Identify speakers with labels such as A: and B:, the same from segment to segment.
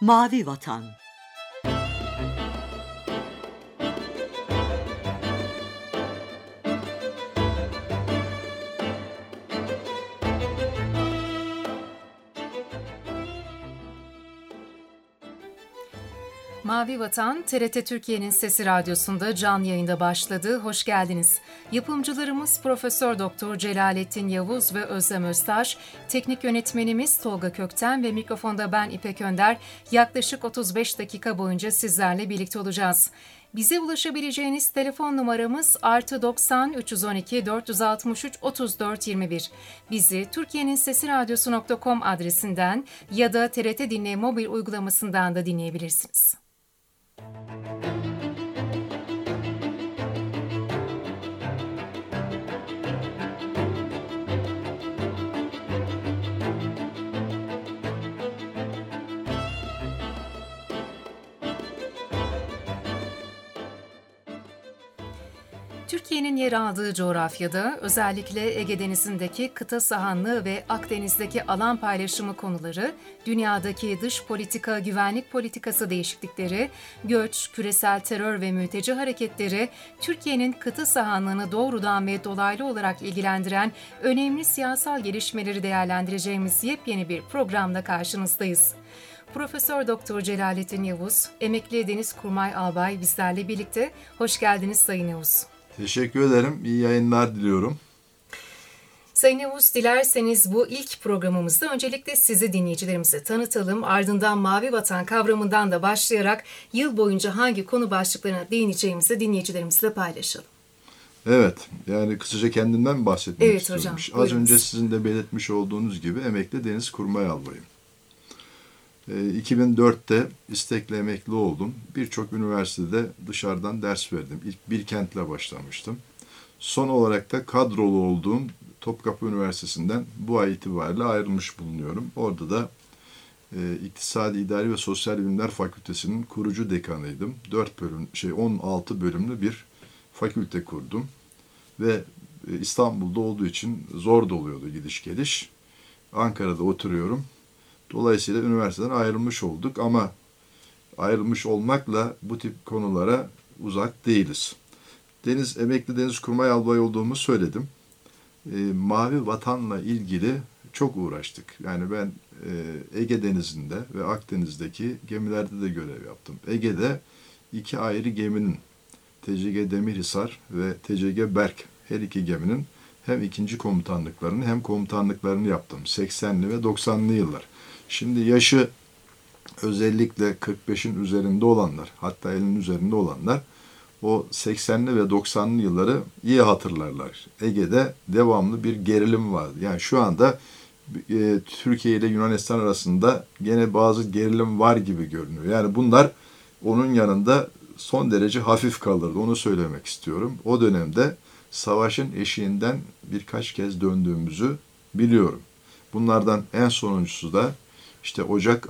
A: Mavi Vatan.
B: Mavi Vatan, TRT Türkiye'nin Sesi Radyosu'nda canlı yayında başladı. Hoş geldiniz. Yapımcılarımız Profesör Doktor Celalettin Yavuz ve Özlem Öztaş, teknik yönetmenimiz Tolga Kökten ve mikrofonda ben İpek Önder. Yaklaşık 35 dakika boyunca sizlerle birlikte olacağız. Bize ulaşabileceğiniz telefon numaramız +90 312 463 34 21. Bizi Türkiye'nin Sesi Radyosu.com adresinden ya da TRT Dinle mobil uygulamasından da dinleyebilirsiniz. Türkiye'nin yer aldığı coğrafyada özellikle Ege Denizi'ndeki kıta sahanlığı ve Akdeniz'deki alan paylaşımı konuları, dünyadaki dış politika, güvenlik politikası değişiklikleri, göç, küresel terör ve mülteci hareketleri, Türkiye'nin kıta sahanlığını doğrudan ve dolaylı olarak ilgilendiren önemli siyasal gelişmeleri değerlendireceğimiz yepyeni bir programda karşınızdayız. Profesör Doktor Celalettin Yavuz, emekli Denizkurmay Albay bizlerle birlikte. Hoş geldiniz Sayın Yavuz.
C: Teşekkür ederim. İyi yayınlar diliyorum.
B: Sayın Yavuz, dilerseniz bu ilk programımızda öncelikle sizi dinleyicilerimize tanıtalım. Ardından Mavi Vatan kavramından da başlayarak yıl boyunca hangi konu başlıklarına değineceğimizi dinleyicilerimizle paylaşalım.
C: Evet, yani kısaca kendimden bahsetmek istiyorum.
B: Hocam,
C: Az önce sizin de belirtmiş olduğunuz gibi emekli Denizkurmay Albayım. 2004'te istekle emekli oldum. Birçok üniversitede dışarıdan ders verdim. İlk Bilkent'le başlamıştım. Son olarak da kadrolu olduğum Topkapı Üniversitesi'nden bu ay itibariyle ayrılmış bulunuyorum. Orada da İktisadi İdari ve Sosyal Bilimler Fakültesi'nin kurucu dekanıydım. 16 bölümlü bir fakülte kurdum. Ve İstanbul'da olduğu için zor da oluyordu gidiş geliş. Ankara'da oturuyorum. Dolayısıyla üniversiteden ayrılmış olduk ama ayrılmış olmakla bu tip konulara uzak değiliz. Emekli Denizkurmay Albay olduğumu söyledim. Mavi Vatan'la ilgili çok uğraştık. Yani ben Ege Denizi'nde ve Akdeniz'deki gemilerde de görev yaptım. Ege'de 2 ayrı geminin, TCG Demirhisar ve TCG Berk, her iki geminin hem ikinci komutanlıklarını hem komutanlıklarını yaptım. 80'li ve 90'lı yıllar. Şimdi yaşı özellikle 45'in üzerinde olanlar, hatta 50'nin üzerinde olanlar o 80'li ve 90'lı yılları iyi hatırlarlar. Ege'de devamlı bir gerilim vardı. Yani şu anda Türkiye ile Yunanistan arasında gene bazı gerilim var gibi görünüyor. Yani bunlar onun yanında son derece hafif kalırdı. Onu söylemek istiyorum. O dönemde savaşın eşiğinden birkaç kez döndüğümüzü biliyorum. Bunlardan en sonuncusu da İşte Ocak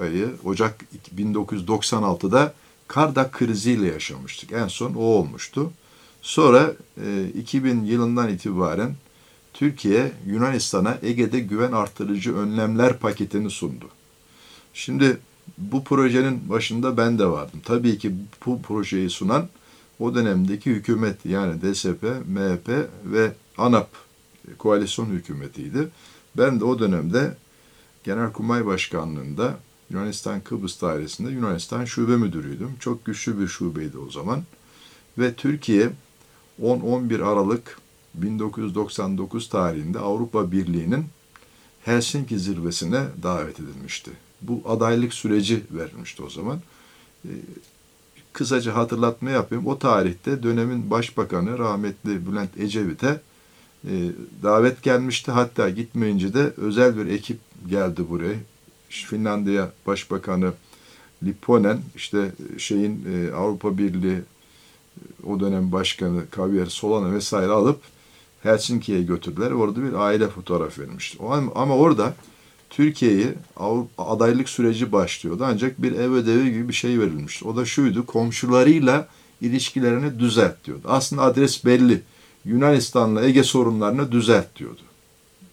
C: 1996'da Kardak kriziyle yaşamıştık. En son o olmuştu. Sonra 2000 yılından itibaren Türkiye Yunanistan'a Ege'de güven artırıcı önlemler paketini sundu. Şimdi bu projenin başında ben de vardım. Tabii ki bu projeyi sunan o dönemdeki hükümet, yani DSP, MHP ve ANAP koalisyon hükümetiydi. Ben de o dönemde Genelkurmay Başkanlığı'nda Yunanistan Kıbrıs Dairesi'nde Yunanistan Şube Müdürüydüm. Çok güçlü bir şubeydi o zaman. Ve Türkiye 10-11 Aralık 1999 tarihinde Avrupa Birliği'nin Helsinki zirvesine davet edilmişti. Bu adaylık süreci verilmişti o zaman. Kısaca hatırlatma yapayım. O tarihte dönemin başbakanı rahmetli Bülent Ecevit'e davet gelmişti. Hatta gitmeyince de özel bir ekip geldi buraya. Finlandiya Başbakanı Lipponen, Avrupa Birliği o dönem başkanı Javier Solana vesaire alıp Helsinki'ye götürdüler. Orada bir aile fotoğrafı verilmişti. Ama orada Türkiye'ye adaylık süreci başlıyordu. Ancak bir ev ödevi gibi bir şey verilmişti. O da şuydu: komşularıyla ilişkilerini düzelt diyordu. Aslında adres belli. Yunanistan'la Ege sorunlarını düzelt diyordu.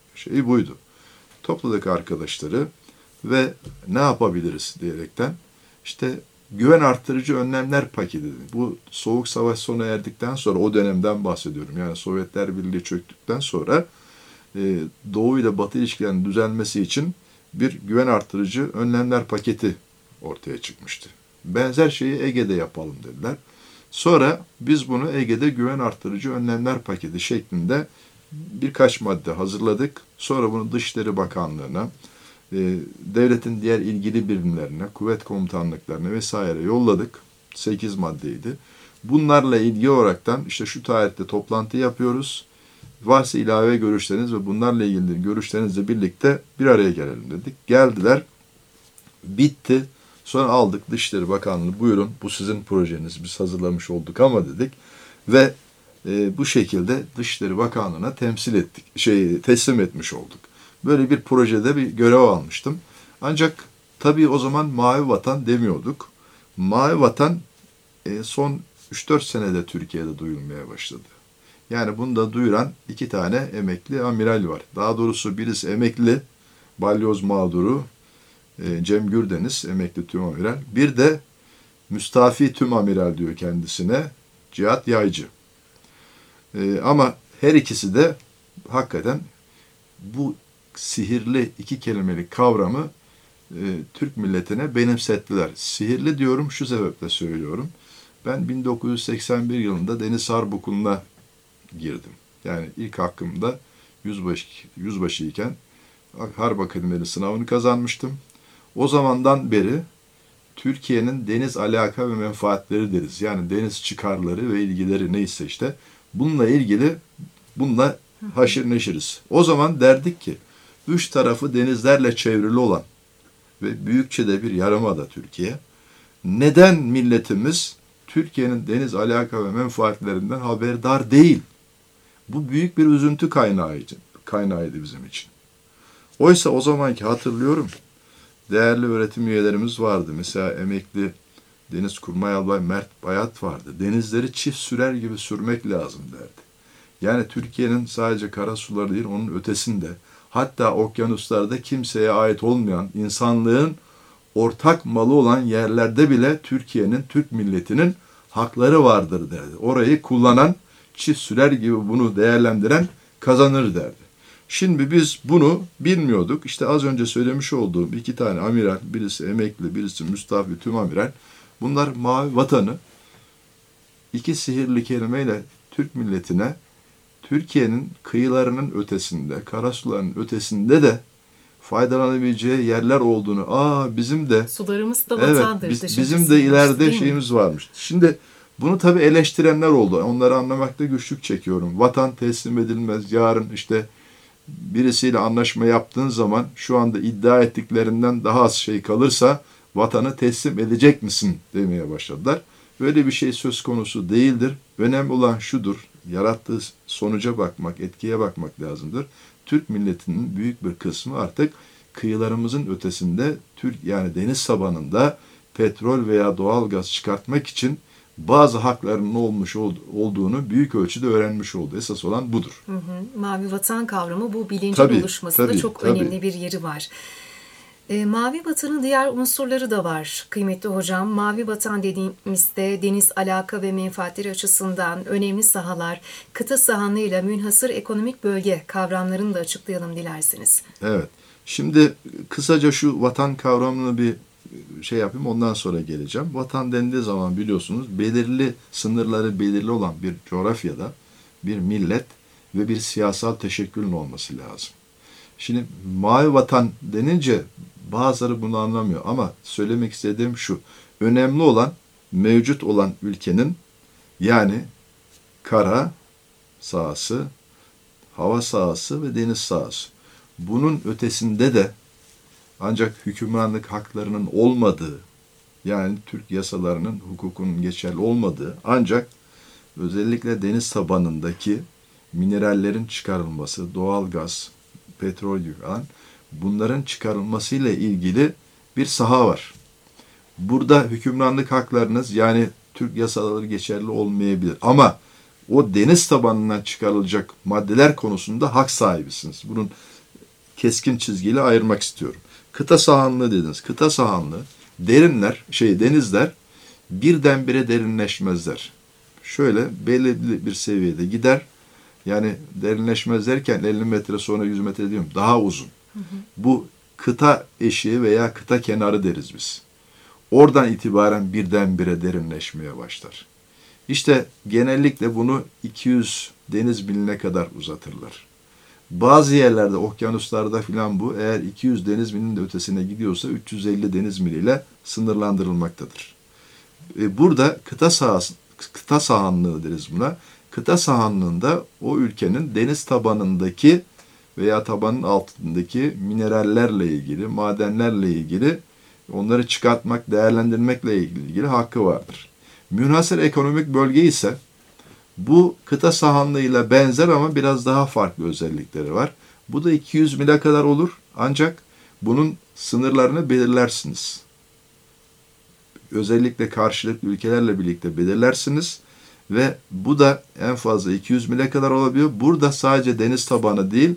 C: Buydu. Topladık arkadaşları ve ne yapabiliriz diyerekten İşte güven arttırıcı önlemler paketi. Bu Soğuk Savaş sona erdikten sonra, o dönemden bahsediyorum. Yani Sovyetler Birliği çöktükten sonra Doğu ile Batı ilişkilerinin düzelmesi için bir güven arttırıcı önlemler paketi ortaya çıkmıştı. Benzer şeyi Ege'de yapalım dediler. Sonra biz bunu Ege'de güven arttırıcı önlemler paketi şeklinde birkaç madde hazırladık. Sonra bunu Dışişleri Bakanlığı'na, devletin diğer ilgili birimlerine, kuvvet komutanlıklarına vesaire yolladık. 8 maddeydi. Bunlarla ilgili olaraktan işte şu tarihte toplantı yapıyoruz. Varsa ilave görüşleriniz ve bunlarla ilgili görüşlerinizle birlikte bir araya gelelim dedik. Geldiler. Bitti. Sonra aldık Dışişleri Bakanlığı, buyurun bu sizin projeniz, biz hazırlamış olduk ama dedik. Ve bu şekilde Dışişleri Bakanlığı'na teslim etmiş olduk. Böyle bir projede bir görev almıştım. Ancak tabii o zaman Mavi Vatan demiyorduk. Mavi Vatan son 3-4 senede Türkiye'de duyulmaya başladı. Yani bunu da duyuran 2 tane emekli amiral var. Daha doğrusu birisi emekli, balyoz mağduru Cem Gürdeniz, emekli tümamiral. Bir de müstafi tümamiral diyor kendisine, Cihat Yaycı. Ama her ikisi de hakikaten bu sihirli 2 kelimelik kavramı Türk milletine benimsettiler. Sihirli diyorum, şu sebeple söylüyorum. Ben 1981 yılında Deniz Harp Okulu'na girdim. Yani ilk hakkımda yüzbaşıyken Harp Akademisi sınavını kazanmıştım. O zamandan beri Türkiye'nin deniz alaka ve menfaatleri deriz. Yani deniz çıkarları ve ilgileri neyse işte bununla haşır neşiriz. O zaman derdik ki 3 tarafı denizlerle çevrili olan ve büyükçe de bir yarımada Türkiye. Neden milletimiz Türkiye'nin deniz alaka ve menfaatlerinden haberdar değil? Bu büyük bir üzüntü kaynağıydı bizim için. Oysa o zamanki hatırlıyorum, değerli öğretim üyelerimiz vardı. Mesela emekli Deniz Kurmay Albay Mert Bayat vardı. Denizleri çift sürer gibi sürmek lazım derdi. Yani Türkiye'nin sadece karasuları değil, onun ötesinde, hatta okyanuslarda kimseye ait olmayan, insanlığın ortak malı olan yerlerde bile Türkiye'nin, Türk milletinin hakları vardır derdi. Orayı kullanan, çift sürer gibi bunu değerlendiren kazanır derdi. Şimdi biz bunu bilmiyorduk. İşte az önce söylemiş olduğum 2 tane amiral, birisi emekli, birisi müstafi tümamiral. Bunlar Mavi Vatanı 2 sihirli kelimeyle Türk milletine, Türkiye'nin kıyılarının ötesinde, karasularının ötesinde de faydalanabileceği yerler olduğunu, bizim de
B: sularımız da vatandır.
C: Evet, bizim de ileride şeyimiz varmış. Şimdi bunu tabii eleştirenler oldu. Onları anlamakta güçlük çekiyorum. Vatan teslim edilmez. Yarın işte birisiyle anlaşma yaptığın zaman şu anda iddia ettiklerinden daha az şey kalırsa vatanı teslim edecek misin demeye başladılar. Böyle bir şey söz konusu değildir. Önemli olan şudur. Yarattığı sonuca bakmak, etkiye bakmak lazımdır. Türk milletinin büyük bir kısmı artık kıyılarımızın ötesinde, yani deniz tabanında petrol veya doğal gaz çıkartmak için bazı haklarının olmuş olduğunu büyük ölçüde öğrenmiş oldu. Esas olan budur.
B: Mavi Vatan kavramı bu bilincin oluşmasında çok önemli bir yeri var. Mavi Vatan'ın diğer unsurları da var kıymetli hocam. Mavi Vatan dediğimizde deniz alaka ve menfaatleri açısından önemli sahalar, kıta sahanlığıyla münhasır ekonomik bölge kavramlarını da açıklayalım dilerseniz.
C: Evet. Şimdi kısaca şu vatan kavramını bir yapayım, ondan sonra geleceğim. Vatan dendiği zaman biliyorsunuz belirli sınırları belirli olan bir coğrafyada bir millet ve bir siyasal teşekkülün olması lazım. Şimdi Mavi Vatan denince bazıları bunu anlamıyor ama söylemek istediğim şu: önemli olan mevcut olan ülkenin, yani kara sahası, hava sahası ve deniz sahası. Bunun ötesinde de ancak hükümranlık haklarının olmadığı, yani Türk yasalarının, hukukunun geçerli olmadığı, ancak özellikle deniz tabanındaki minerallerin çıkarılması, doğal gaz, petrol gibi falan, bunların çıkarılmasıyla ilgili bir saha var. Burada hükümranlık haklarınız, yani Türk yasaları geçerli olmayabilir ama o deniz tabanından çıkarılacak maddeler konusunda hak sahibisiniz. Bunun keskin çizgiyle ayırmak istiyorum. Kıta sahanlığı dediniz. Kıta sahanlığı denizler birdenbire derinleşmezler. Şöyle belirli bir seviyede gider. Yani derinleşmez derken 50 metre sonra 100 metre diyorum. Daha uzun. Bu kıta eşiği veya kıta kenarı deriz biz. Oradan itibaren birdenbire derinleşmeye başlar. İşte genellikle bunu 200 deniz miline kadar uzatırlar. Bazı yerlerde, okyanuslarda filan bu eğer 200 deniz milinin de ötesine gidiyorsa 350 deniz miliyle sınırlandırılmaktadır. Burada kıta sahanlığı deriz buna. Kıta sahanlığında o ülkenin deniz tabanındaki veya tabanın altındaki minerallerle ilgili, madenlerle ilgili onları çıkartmak, değerlendirmekle ilgili hakkı vardır. Münhasır ekonomik bölge ise bu kıta sahanlığıyla benzer ama biraz daha farklı özellikleri var. Bu da 200 mile kadar olur ancak bunun sınırlarını belirlersiniz. Özellikle karşılıklı ülkelerle birlikte belirlersiniz ve bu da en fazla 200 mile kadar olabiliyor. Burada sadece deniz tabanı değil,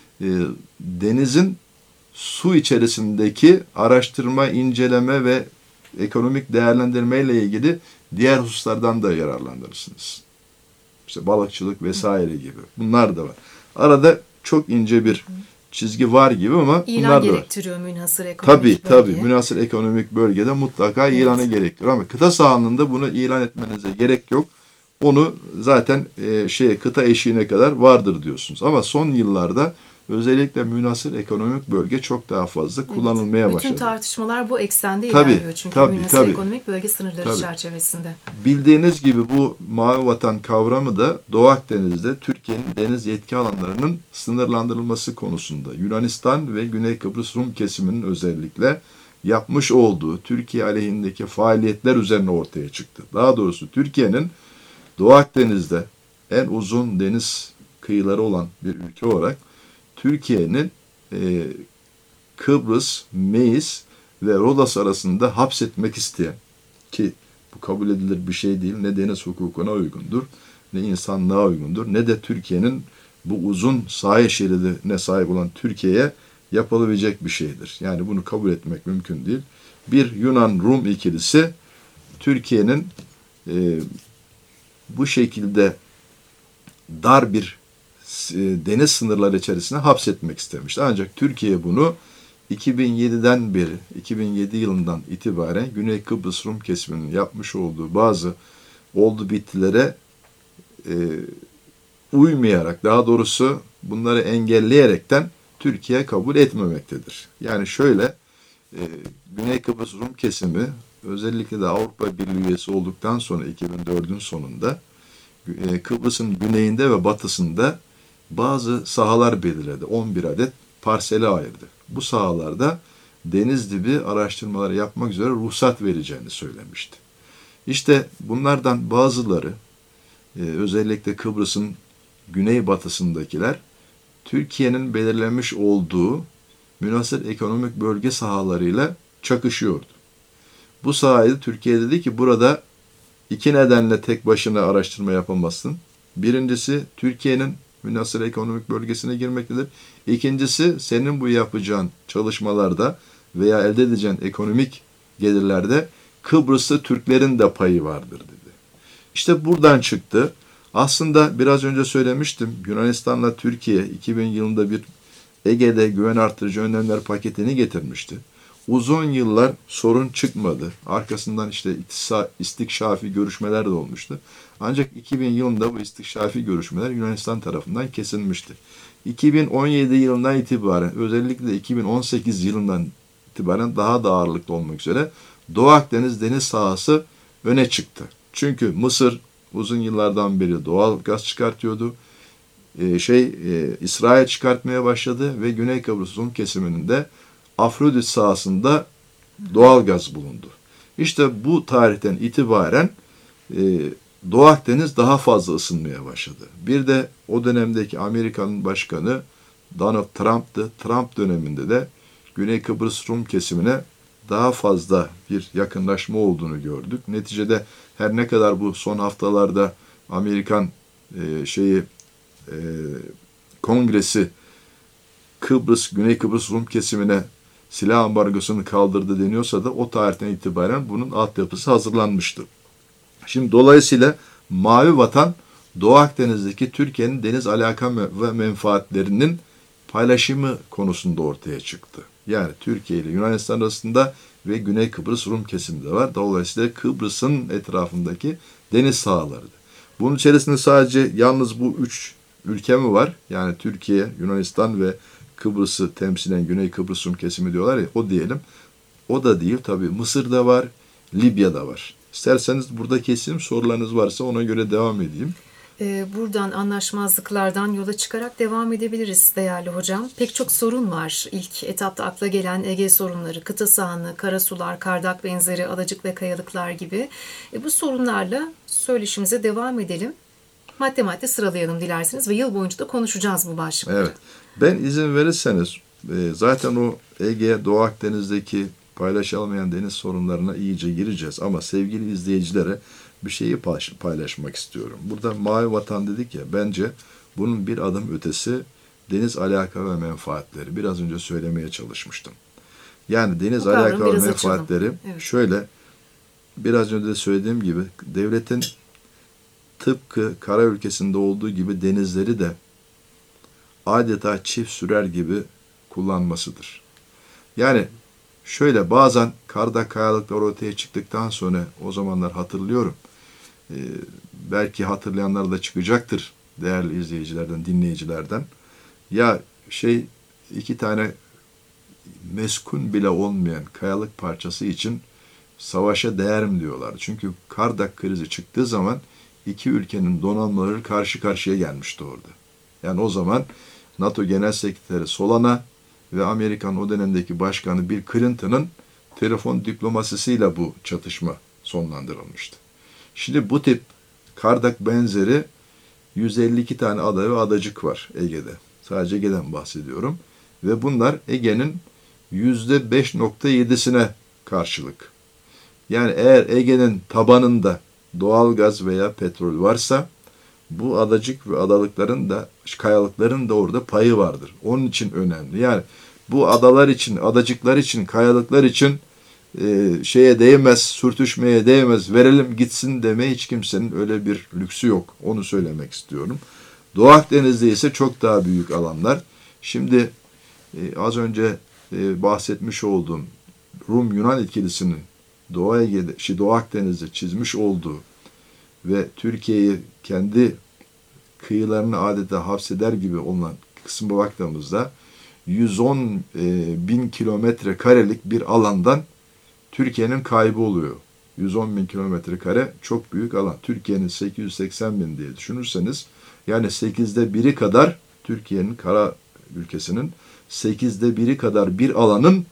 C: denizin su içerisindeki araştırma, inceleme ve ekonomik değerlendirme ile ilgili diğer hususlardan da yararlanırsınız. İşte balıkçılık vesaire gibi. Bunlar da var. Arada çok ince bir çizgi var gibi ama
B: İlan
C: bunlar da var.
B: gerektiriyor münhasır ekonomik bölge.
C: Tabii. Münhasır ekonomik bölgede mutlaka ilanı gerektiriyor. Ama kıta sahanlığında bunu ilan etmenize gerek yok. Onu zaten kıta eşiğine kadar vardır diyorsunuz. Ama son yıllarda özellikle münhasır ekonomik bölge çok daha fazla kullanılmaya başladı.
B: Bütün tartışmalar bu eksende ilerliyor çünkü münhasır ekonomik bölge sınırları çerçevesinde.
C: Bildiğiniz gibi bu Mavi Vatan kavramı da Doğu Akdeniz'de Türkiye'nin deniz yetki alanlarının sınırlandırılması konusunda Yunanistan ve Güney Kıbrıs Rum kesiminin özellikle yapmış olduğu Türkiye aleyhindeki faaliyetler üzerine ortaya çıktı. Daha doğrusu Türkiye'nin Doğu Akdeniz'de en uzun deniz kıyıları olan bir ülke olarak Türkiye'nin Kıbrıs, Meis ve Rodos arasında hapsetmek isteyen, ki bu kabul edilir bir şey değil, ne deniz hukukuna uygundur, ne insanlığa uygundur, ne de Türkiye'nin bu uzun sahil şeridine sahip olan Türkiye'ye yapılabilecek bir şeydir. Yani bunu kabul etmek mümkün değil. Bir Yunan-Rum ikilisi Türkiye'nin bu şekilde dar bir deniz sınırları içerisine hapsetmek istemişti. Ancak Türkiye bunu 2007'den beri, 2007 yılından itibaren Güney Kıbrıs Rum kesiminin yapmış olduğu bazı oldu bittilere uymayarak, daha doğrusu bunları engelleyerekten Türkiye kabul etmemektedir. Yani şöyle, Güney Kıbrıs Rum kesimi özellikle de Avrupa Birliği üyesi olduktan sonra 2004'ün sonunda Kıbrıs'ın güneyinde ve batısında bazı sahalar belirledi. 11 adet parsele ayırdı. Bu sahalarda deniz dibi araştırmaları yapmak üzere ruhsat vereceğini söylemişti. İşte bunlardan bazıları, özellikle Kıbrıs'ın güneybatısındakiler, Türkiye'nin belirlemiş olduğu münhasır ekonomik bölge sahalarıyla çakışıyordu. Bu sahayı Türkiye dedi ki burada iki nedenle tek başına araştırma yapamazsın. Birincisi Türkiye'nin münhasır ekonomik bölgesine girmektedir. İkincisi senin bu yapacağın çalışmalarda veya elde edeceğin ekonomik gelirlerde Kıbrıs'ta Türklerin de payı vardır dedi. İşte buradan çıktı. Aslında biraz önce söylemiştim, Yunanistan'la Türkiye 2000 yılında bir Ege'de güven artırıcı önlemler paketini getirmişti. Uzun yıllar sorun çıkmadı. Arkasından işte istikşafi görüşmeler de olmuştu. Ancak 2000 yılında bu istikşafi görüşmeler Yunanistan tarafından kesilmişti. 2017 yılından itibaren, özellikle 2018 yılından itibaren daha da ağırlıklı olmak üzere Doğu Akdeniz deniz sahası öne çıktı. Çünkü Mısır uzun yıllardan beri doğal gaz çıkartıyordu. İsrail çıkartmaya başladı ve Güney Kıbrıs Rum kesiminin de Afrodit sahasında doğal gaz bulundu. İşte bu tarihten itibaren Doğu Akdeniz daha fazla ısınmaya başladı. Bir de o dönemdeki Amerika'nın başkanı Donald Trump'tı. Trump döneminde de Güney Kıbrıs Rum kesimine daha fazla bir yakınlaşma olduğunu gördük. Neticede her ne kadar bu son haftalarda Amerikan Kongresi Güney Kıbrıs Rum kesimine silah ambargosunu kaldırdı deniyorsa da o tarihten itibaren bunun altyapısı hazırlanmıştı. Şimdi dolayısıyla Mavi Vatan, Doğu Akdeniz'deki Türkiye'nin deniz alaka ve menfaatlerinin paylaşımı konusunda ortaya çıktı. Yani Türkiye ile Yunanistan arasında ve Güney Kıbrıs Rum kesimi de var. Dolayısıyla Kıbrıs'ın etrafındaki deniz sahaları. Bunun içerisinde sadece yalnız bu 3 ülke mi var? Yani Türkiye, Yunanistan ve Kıbrıs'ı temsilen Güney Kıbrıs Rum kesimi diyorlar ya, o diyelim. O da değil tabii. Mısır'da var, Libya'da var. İsterseniz burada keseyim, sorularınız varsa ona göre devam edeyim.
B: Buradan anlaşmazlıklardan yola çıkarak devam edebiliriz değerli hocam. Pek çok sorun var. İlk etapta akla gelen Ege sorunları, kıta sahanlığı, karasular, kardak benzeri adacık ve kayalıklar gibi. Bu sorunlarla söyleşimize devam edelim. Madde madde sıralayalım dilerseniz ve yıl boyunca da konuşacağız bu başlıkları.
C: Evet. Ben izin verirseniz zaten o Ege, Doğu Akdeniz'deki paylaşılamayan deniz sorunlarına iyice gireceğiz. Ama sevgili izleyicilere bir şeyi paylaşmak istiyorum. Burada Mavi Vatan dedik ya, bence bunun bir adım ötesi deniz alaka ve menfaatleri. Biraz önce söylemeye çalışmıştım. Yani deniz alaka ve menfaatleri şöyle, biraz önce de söylediğim gibi devletin tıpkı kara ülkesinde olduğu gibi denizleri de adeta çift sürer gibi kullanmasıdır. Yani şöyle, bazen karda kayalıklar ortaya çıktıktan sonra, o zamanlar hatırlıyorum, belki hatırlayanlar da çıkacaktır değerli izleyicilerden, dinleyicilerden. Ya iki tane meskun bile olmayan kayalık parçası için savaşa değer mi diyorlardı. Çünkü Kardak krizi çıktığı zaman iki ülkenin donanmaları karşı karşıya gelmişti orada. Yani o zaman NATO Genel Sekreteri Solana ve Amerikan o dönemdeki başkanı Bill Clinton'ın telefon diplomasisiyle bu çatışma sonlandırılmıştı. Şimdi bu tip Kardak benzeri 152 tane ada ve adacık var Ege'de. Sadece Ege'den bahsediyorum. Ve bunlar Ege'nin %5.7'sine karşılık. Yani eğer Ege'nin tabanında doğal gaz veya petrol varsa, bu adacık ve adalıkların da, kayalıkların da orada payı vardır. Onun için önemli. Yani bu adalar için, adacıklar için, kayalıklar için şeye değmez, sürtüşmeye değmez, verelim gitsin demeye hiç kimsenin öyle bir lüksü yok. Onu söylemek istiyorum. Doğu Akdeniz'de ise çok daha büyük alanlar. Şimdi az önce bahsetmiş olduğum Rum-Yunan ikilisinin Doğu Akdeniz'de çizmiş olduğu ve Türkiye'yi kendi kıyılarını adeta hapseder gibi olan kısmına baktığımızda 110 bin kilometre karelik bir alandan Türkiye'nin kaybı oluyor. 110 bin kilometre kare çok büyük alan. Türkiye'nin 880 bin diye düşünürseniz, yani 8'de biri kadar, Türkiye'nin kara ülkesinin 8'de biri kadar bir alanın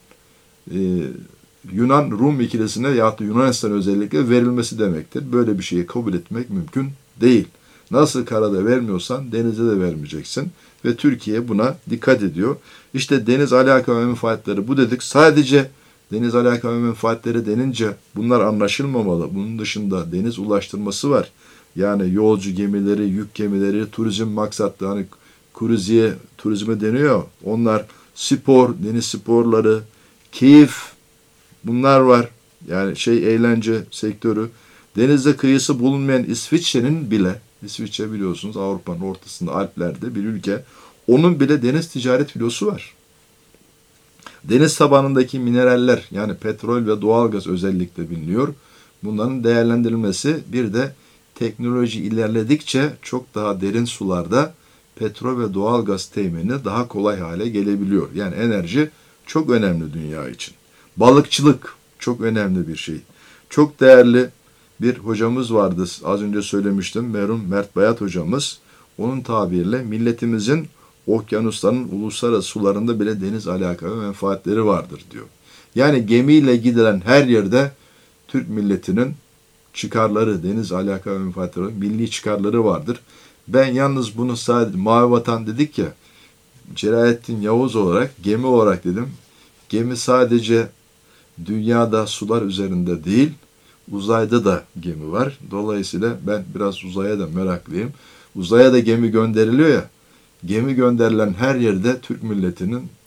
C: Yunan-Rum ikilisine ya da Yunanistan özellikle verilmesi demektir. Böyle bir şeyi kabul etmek mümkün değil. Nasıl karada vermiyorsan denizde de vermeyeceksin. Ve Türkiye buna dikkat ediyor. İşte deniz alaka ve menfaatleri bu dedik. Sadece deniz alaka ve menfaatleri denince bunlar anlaşılmamalı. Bunun dışında deniz ulaştırması var. Yani yolcu gemileri, yük gemileri, turizm maksatlı, hani turizme deniyor. Onlar spor, deniz sporları, keyif, bunlar var. Yani eğlence sektörü. Denizde kıyısı bulunmayan İsviçre'nin bile, İsviçre biliyorsunuz Avrupa'nın ortasında Alplerde bir ülke, onun bile deniz ticaret filosu var. Deniz tabanındaki mineraller, yani petrol ve doğalgaz özellikle biliniyor. Bunların değerlendirilmesi, bir de teknoloji ilerledikçe çok daha derin sularda petrol ve doğalgaz temini daha kolay hale gelebiliyor. Yani enerji çok önemli dünya için. Balıkçılık çok önemli bir şey. Çok değerli bir hocamız vardı. Az önce söylemiştim. Merhum Mert Bayat hocamız. Onun tabiriyle milletimizin okyanusların uluslararası sularında bile deniz alaka ve menfaatleri vardır diyor. Yani gemiyle gidilen her yerde Türk milletinin çıkarları, deniz alaka ve menfaatleri, milli çıkarları vardır. Ben yalnız bunu sadece Mavi Vatan dedik ya, Celalettin Yavuz olarak, gemi olarak dedim. Gemi sadece dünyada sular üzerinde değil, uzayda da gemi var. Dolayısıyla ben biraz uzaya da meraklıyım. Uzaya da gemi gönderiliyor ya, gemi gönderilen her yerde Türk milletinin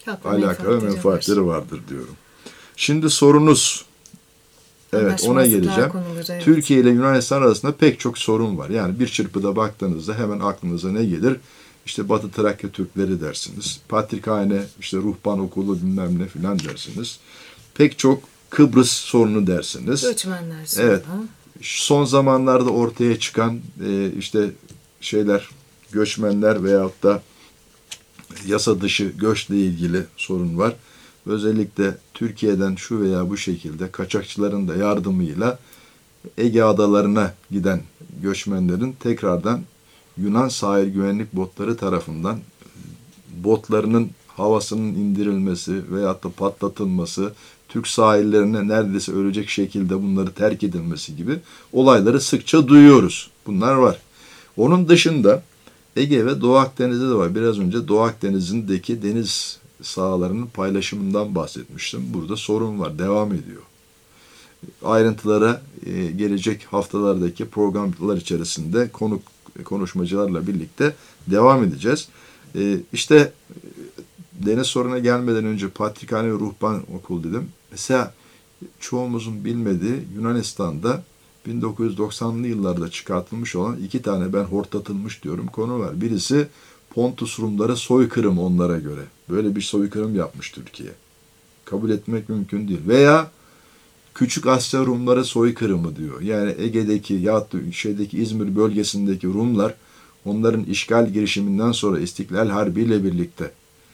C: alakalı menfaatleri vardır diyorum. Şimdi sorunuz, evet ona geleceğim.
B: Konuları, evet.
C: Türkiye ile Yunanistan arasında pek çok sorun var. Yani bir çırpıda baktığınızda hemen aklınıza ne gelir? İşte Batı Trakya Türkleri dersiniz. Patrikhane, işte ruhban okulu bilmem ne filan dersiniz. Pek çok Kıbrıs sorunu dersiniz.
B: Göçmenler sorunu.
C: Evet. Son zamanlarda ortaya çıkan işte şeyler, göçmenler veyahut da yasa dışı göçle ilgili sorun var. Özellikle Türkiye'den şu veya bu şekilde kaçakçıların da yardımıyla Ege adalarına giden göçmenlerin tekrardan Yunan sahil güvenlik botları tarafından botlarının havasının indirilmesi veyahut da patlatılması, Türk sahillerine neredeyse ölecek şekilde bunları terk edilmesi gibi olayları sıkça duyuyoruz. Bunlar var. Onun dışında Ege ve Doğu Akdeniz'de de var. Biraz önce Doğu Akdeniz'indeki deniz sahalarının paylaşımından bahsetmiştim. Burada sorun var, devam ediyor. Ayrıntılara gelecek haftalardaki programlar içerisinde konuşmacılarla birlikte devam edeceğiz. İşte deniz soruna gelmeden önce Patrikhane ve Ruhban Okulu dedim. Mesela çoğumuzun bilmediği Yunanistan'da 1990'lı yıllarda çıkartılmış olan 2 tane ben hortlatılmış diyorum konu var. Birisi Pontus Rumları soykırım onlara göre. Böyle bir soykırım yapmış Türkiye. Kabul etmek mümkün değil. Veya Küçük Asya Rumları soykırımı diyor. Yani Ege'deki ya şeydeki İzmir bölgesindeki Rumlar onların işgal girişiminden sonra İstiklal Harbi ile birlikte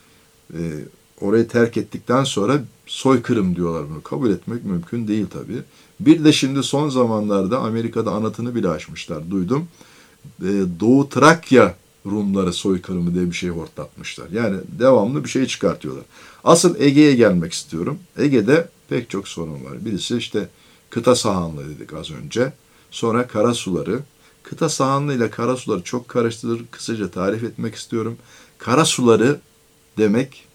C: orayı terk ettikten sonra soykırım diyorlar bunu. Kabul etmek mümkün değil tabii. Bir de şimdi son zamanlarda Amerika'da anıtını bile açmışlar. Duydum. Doğu Trakya Rumları soykırımı diye bir şey hortlatmışlar. Yani devamlı bir şey çıkartıyorlar. Asıl Ege'ye gelmek istiyorum. Ege'de pek çok sorun var. Birisi işte kıta sahanlığı dedik az önce. Sonra karasuları. Kıta sahanlığı ile karasuları çok karıştırılır. Kısaca tarif etmek istiyorum. Karasuları demek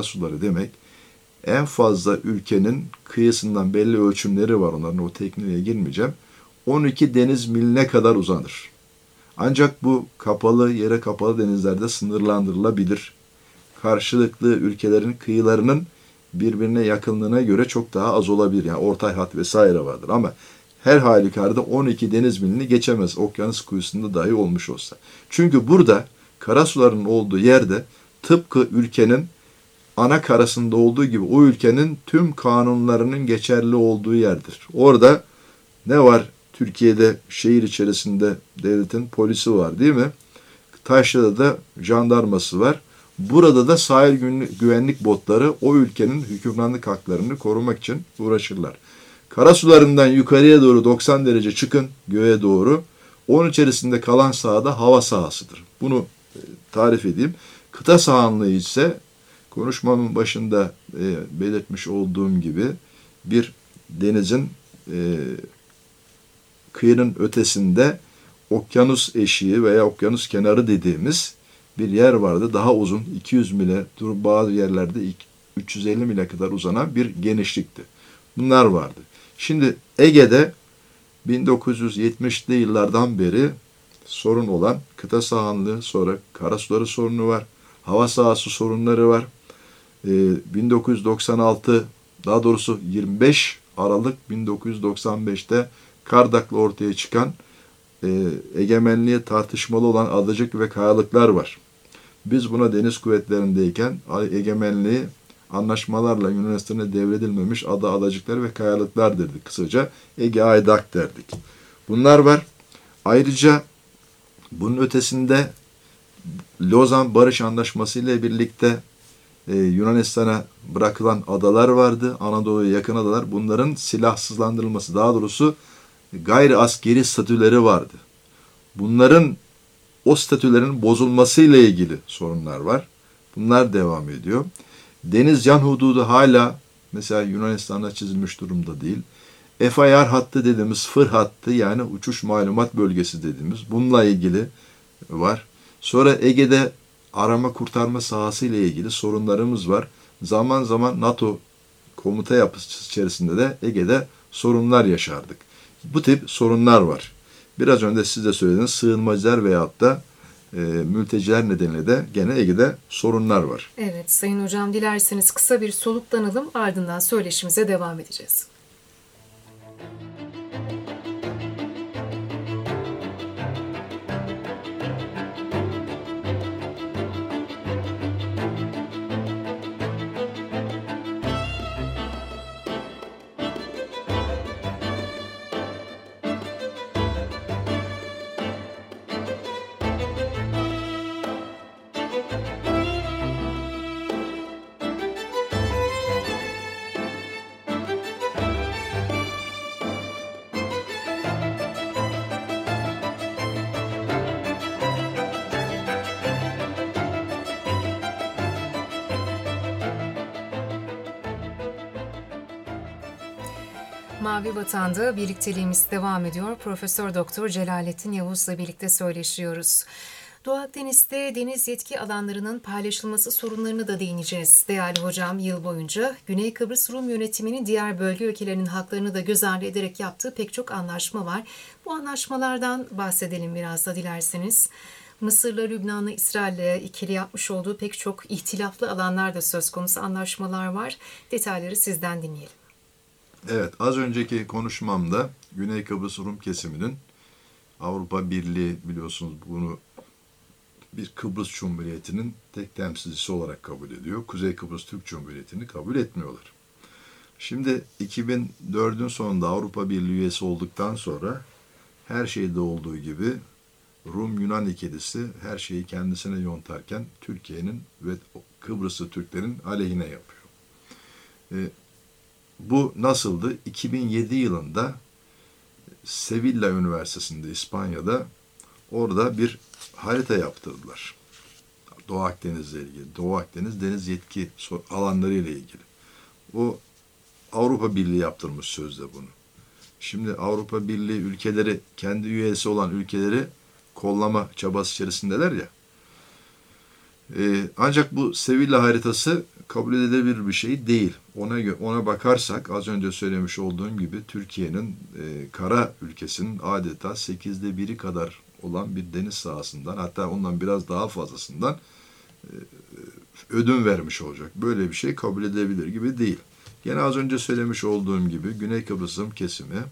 C: en fazla ülkenin kıyısından belli ölçümleri var. Onların o tekniğe girmeyeceğim. 12 deniz miline kadar uzanır. Ancak bu yere kapalı denizlerde sınırlandırılabilir. Karşılıklı ülkelerin kıyılarının birbirine yakınlığına göre çok daha az olabilir. Yani ortay hat vesaire vardır ama her halükarda 12 deniz milini geçemez. Okyanus kuyusunda dahi olmuş olsa. Çünkü burada karasuların olduğu yerde tıpkı ülkenin ana karasında olduğu gibi o ülkenin tüm kanunlarının geçerli olduğu yerdir. Orada ne var? Türkiye'de şehir içerisinde devletin polisi var değil mi? Taşra'da da jandarması var. Burada da sahil güvenlik botları o ülkenin hükümranlık haklarını korumak için uğraşırlar. Karasularından yukarıya doğru 90 derece çıkın göğe doğru. Onun içerisinde kalan sahada hava sahasıdır. Bunu tarif edeyim. Kıta sahanlığı ise konuşmamın başında belirtmiş olduğum gibi bir denizin kıyının ötesinde okyanus eşiği veya okyanus kenarı dediğimiz bir yer vardı. Daha uzun 200 mile, bazı yerlerde 350 mile kadar uzanan bir genişlikti. Bunlar vardı. Şimdi Ege'de 1970'li yıllardan beri sorun olan kıta sahanlığı, sonra karasuları sorunu var. Hava sahası sorunları var. 1996, daha doğrusu 25 Aralık 1995'te Kardak'la ortaya çıkan egemenliğe tartışmalı olan adacık ve kayalıklar var. Biz buna deniz kuvvetlerindeyken egemenliği anlaşmalarla Yunanistan'a devredilmemiş adacıklar ve kayalıklar derdik. Kısaca Ege Aydak derdik. Bunlar var. Ayrıca bunun ötesinde Lozan Barış Anlaşması ile birlikte Yunanistan'a bırakılan adalar vardı. Anadolu'ya yakın adalar. Bunların silahsızlandırılması, daha doğrusu gayri askeri statüleri vardı. Bunların o statülerin bozulmasıyla ilgili sorunlar var. Bunlar devam ediyor. Deniz yan hududu hala mesela Yunanistan'da çizilmiş durumda değil. FIR hattı dediğimiz fır hattı, yani uçuş malumat bölgesi dediğimiz, bununla ilgili var. Sonra Ege'de arama kurtarma sahası ile ilgili sorunlarımız var. Zaman zaman NATO komuta yapısı içerisinde de Ege'de sorunlar yaşardık. Bu tip sorunlar var. Biraz önce siz de söylediğiniz sığınmacılar veyahut da mülteciler nedeniyle de gene Ege'de sorunlar var.
B: Evet Sayın Hocam, dilerseniz kısa bir soluklanalım, ardından söyleşimize devam edeceğiz. Mavi Vatan'da birlikteliğimiz devam ediyor. Profesör Doktor Celalettin Yavuz'la birlikte söyleşiyoruz. Doğu Akdeniz'de deniz yetki alanlarının paylaşılması sorunlarına da değineceğiz. Değerli hocam, yıl boyunca Güney Kıbrıs Rum yönetiminin diğer bölge ülkelerinin haklarını da göz ardı ederek yaptığı pek çok anlaşma var. Bu anlaşmalardan bahsedelim biraz da dilerseniz. Mısır'la, Lübnan'la, İsrail'le ikili yapmış olduğu pek çok ihtilaflı alanlarda söz konusu anlaşmalar var. Detayları sizden dinleyelim.
C: Evet, az önceki konuşmamda Güney Kıbrıs Rum kesiminin Avrupa Birliği, biliyorsunuz bunu bir Kıbrıs Cumhuriyeti'nin tek temsilcisi olarak kabul ediyor. Kuzey Kıbrıs Türk Cumhuriyeti'ni kabul etmiyorlar. Şimdi 2004'ün sonunda Avrupa Birliği üyesi olduktan sonra her şeyde olduğu gibi Rum-Yunan ikilisi her şeyi kendisine yontarken Türkiye'nin ve Kıbrıslı Türklerin aleyhine yapıyor. Bu nasıldı? 2007 yılında Sevilla Üniversitesi'nde İspanya'da orada bir harita yaptırdılar. Doğu Akdeniz'le ilgili. Doğu Akdeniz deniz yetki alanları ile ilgili. O Avrupa Birliği yaptırmış sözde bunu. Şimdi Avrupa Birliği ülkeleri, kendi üyesi olan ülkeleri kollama çabası içerisindeler ya. Ancak bu Sevilla haritası kabul edilebilir bir şey değil. Ona bakarsak az önce söylemiş olduğum gibi Türkiye'nin kara ülkesinin adeta 1/8 kadar olan bir deniz sahasından, hatta ondan biraz daha fazlasından ödün vermiş olacak. Böyle bir şey kabul edilebilir gibi değil. Gene az önce söylemiş olduğum gibi Güney Kıbrıs Rum kesimi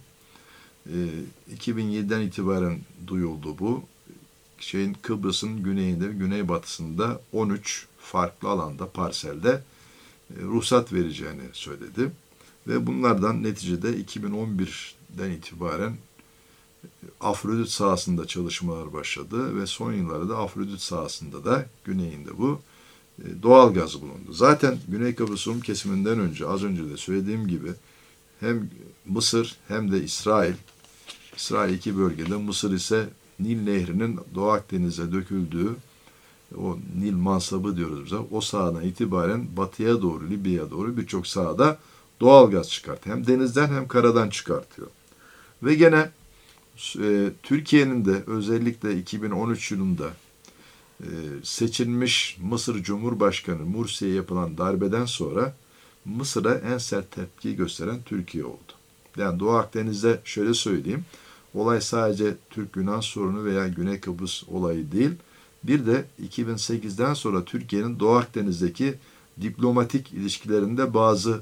C: 2007'den itibaren duyuldu bu. Kıbrıs'ın güneyinde ve güneybatısında 13 farklı alanda, parselde ruhsat vereceğini söyledi. Ve bunlardan neticede 2011'den itibaren Afrodit sahasında çalışmalar başladı ve son yıllarda Afrodit sahasında da güneyinde bu doğal gaz bulundu. Zaten Güney Kıbrıs Rum kesiminden önce, az önce de söylediğim gibi hem Mısır hem de İsrail iki bölgede, Mısır ise Nil Nehri'nin Doğu Akdeniz'e döküldüğü, o Nil mansabı diyoruz bize, o sahadan itibaren batıya doğru, Libya'ya doğru birçok sahada doğal gaz çıkartıyor. Hem denizden hem karadan çıkartıyor. Ve gene Türkiye'nin de özellikle 2013 yılında seçilmiş Mısır Cumhurbaşkanı Mursi'ye yapılan darbeden sonra Mısır'a en sert tepki gösteren Türkiye oldu. Yani Doğu Akdeniz'de şöyle söyleyeyim, olay sadece Türk-Yunan sorunu veya Güney Kıbrıs olayı değil, bir de 2008'den sonra Türkiye'nin Doğu Akdeniz'deki diplomatik ilişkilerinde bazı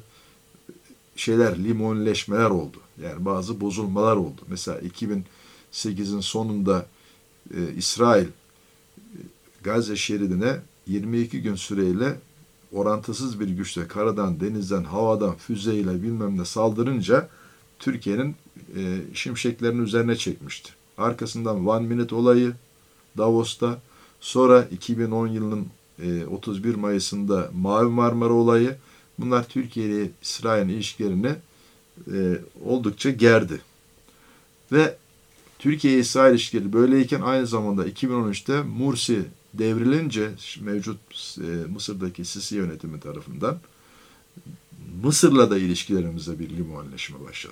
C: limonleşmeler oldu. Yani bazı bozulmalar oldu. Mesela 2008'in sonunda İsrail Gazze şeridine 22 gün süreyle orantısız bir güçle karadan, denizden, havadan, füzeyle bilmem ne saldırınca Türkiye'nin şimşeklerini üzerine çekmişti. Arkasından One Minute olayı Davos'ta, sonra 2010 yılının 31 Mayıs'ında Mavi Marmara olayı, bunlar Türkiye ile İsrail'in ilişkilerini oldukça gerdi. Ve Türkiye-İsrail ilişkileri böyleyken aynı zamanda 2013'te Mursi devrilince mevcut Mısır'daki Sisi yönetimi tarafından Mısır'la da ilişkilerimize bir limonleşme başladı.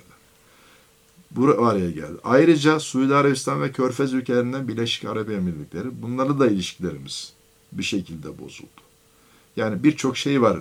C: Buraya geldi. Ayrıca Suudi Arabistan ve Körfez ülkelerinden Birleşik Arap Emirlikleri, bunlarla da ilişkilerimiz bir şekilde bozuldu. Yani birçok şey var.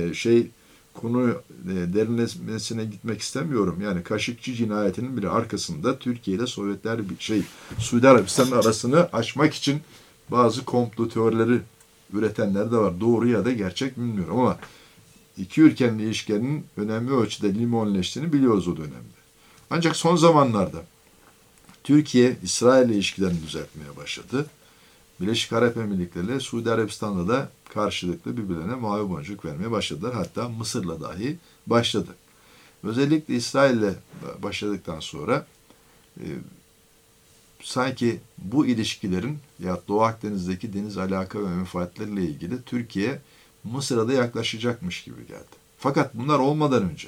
C: Konu derinlemesine gitmek istemiyorum. Yani Kaşıkçı cinayetinin bile arkasında Türkiye ile Suudi Arabistan arasını açmak için bazı komplo teorileri üretenler de var. Doğru ya da gerçek bilmiyorum ama iki ülkenin ilişkilerinin önemli ölçüde limonleştiğini biliyoruz o dönemde. Ancak son zamanlarda Türkiye İsrail ile ilişkilerini düzeltmeye başladı. Birleşik Arap Emirlikleri ile Suudi Arabistan'la da karşılıklı birbirlerine mavi boncuk vermeye başladılar. Hatta Mısır'la dahi başladı. Özellikle İsrail ile başladıktan sonra sanki bu ilişkilerin ya Doğu Akdeniz'deki deniz alaka ve menfaatleriyle ilgili Türkiye Mısır'a da yaklaşacakmış gibi geldi. Fakat bunlar olmadan önce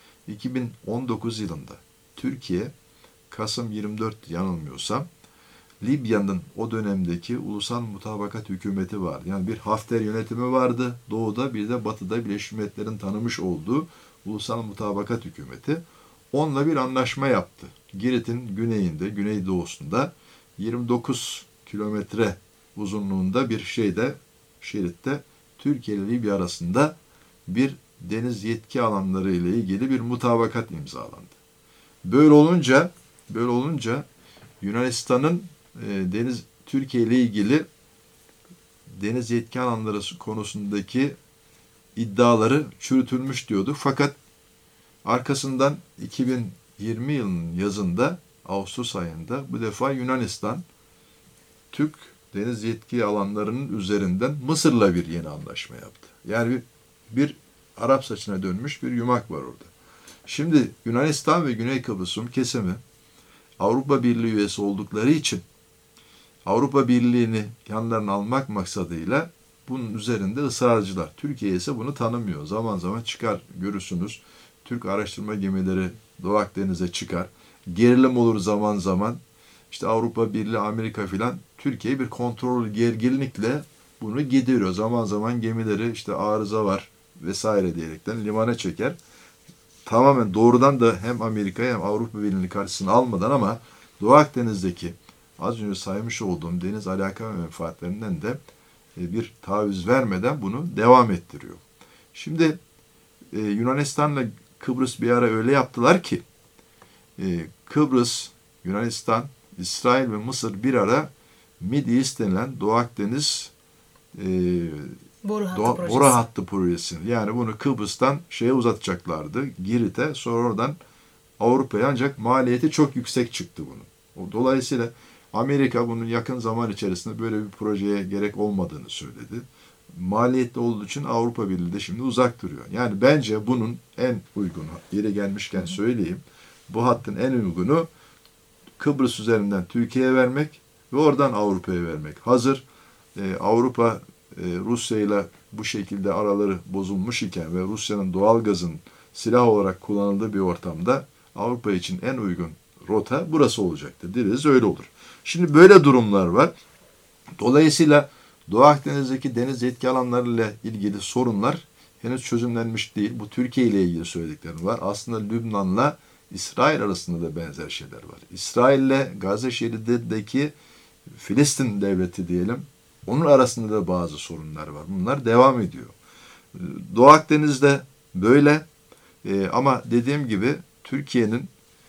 C: 2019 yılında Türkiye Kasım 24 yanılmıyorsam Libya'nın o dönemdeki ulusal mutabakat hükümeti vardı. Yani bir Hafter yönetimi vardı. Doğuda bir de batıda Birleşmiş Milletler'in tanımış olduğu ulusal mutabakat hükümeti. Onunla bir anlaşma yaptı. Girit'in güneyinde, güneydoğusunda 29 kilometre uzunluğunda bir şeritte Türkiye ile Libya arasında bir deniz yetki alanları ile ilgili bir mutabakat imzalandı. Böyle olunca Yunanistan'ın Türkiye ile ilgili deniz yetki alanları konusundaki iddiaları çürütülmüş diyorduk. Fakat arkasından 2020 yılının yazında, Ağustos ayında bu defa Yunanistan, Türk deniz yetki alanlarının üzerinden Mısır'la bir yeni anlaşma yaptı. Yani bir Arap saçına dönmüş bir yumak var orada. Şimdi Yunanistan ve Güney Kıbrıs Rum kesimi Avrupa Birliği üyesi oldukları için Avrupa Birliği'ni yanlarına almak maksadıyla bunun üzerinde ısrarcılar. Türkiye ise bunu tanımıyor. Zaman zaman çıkar, görürsünüz. Türk araştırma gemileri Doğu Akdeniz'e çıkar. Gerilim olur zaman zaman. İşte Avrupa Birliği, Amerika filan Türkiye bir kontrol gerginlikle bunu gideriyor. Zaman zaman gemileri işte arıza var vesaire diyerekten limana çeker. Tamamen doğrudan da hem Amerika'yı hem Avrupa Birliği'ni karşısına almadan ama Doğu Akdeniz'deki az önce saymış olduğum deniz alaka ve menfaatlerinden de bir taviz vermeden bunu devam ettiriyor. Şimdi Yunanistan'la Kıbrıs bir ara öyle yaptılar ki Kıbrıs, Yunanistan, İsrail ve Mısır bir ara Mid-East denilen Doğu Akdeniz boru hattı projesini. Yani bunu Kıbrıs'tan uzatacaklardı. Girit'e, sonra oradan Avrupa'ya, ancak maliyeti çok yüksek çıktı bunun. Dolayısıyla Amerika bunun yakın zaman içerisinde böyle bir projeye gerek olmadığını söyledi. Maliyetli olduğu için Avrupa Birliği de şimdi uzak duruyor. Yani bence bunun en uygunu, yeri gelmişken söyleyeyim, bu hattın en uygunu Kıbrıs üzerinden Türkiye'ye vermek ve oradan Avrupa'ya vermek. Hazır Avrupa Rusya ile bu şekilde araları bozulmuş iken ve Rusya'nın doğalgazın silah olarak kullanıldığı bir ortamda Avrupa için en uygun rota burası olacaktır. Deriz öyle olur. Şimdi böyle durumlar var. Dolayısıyla Doğu Akdeniz'deki deniz yetki alanlarıyla ilgili sorunlar henüz çözümlenmiş değil. Bu Türkiye ile ilgili söylediklerim var. Aslında Lübnan'la İsrail arasında da benzer şeyler var. İsrail ile Gazze şeridindeki Filistin devleti diyelim, onun arasında da bazı sorunlar var. Bunlar devam ediyor. Doğu Akdeniz'de böyle ama dediğim gibi Türkiye'nin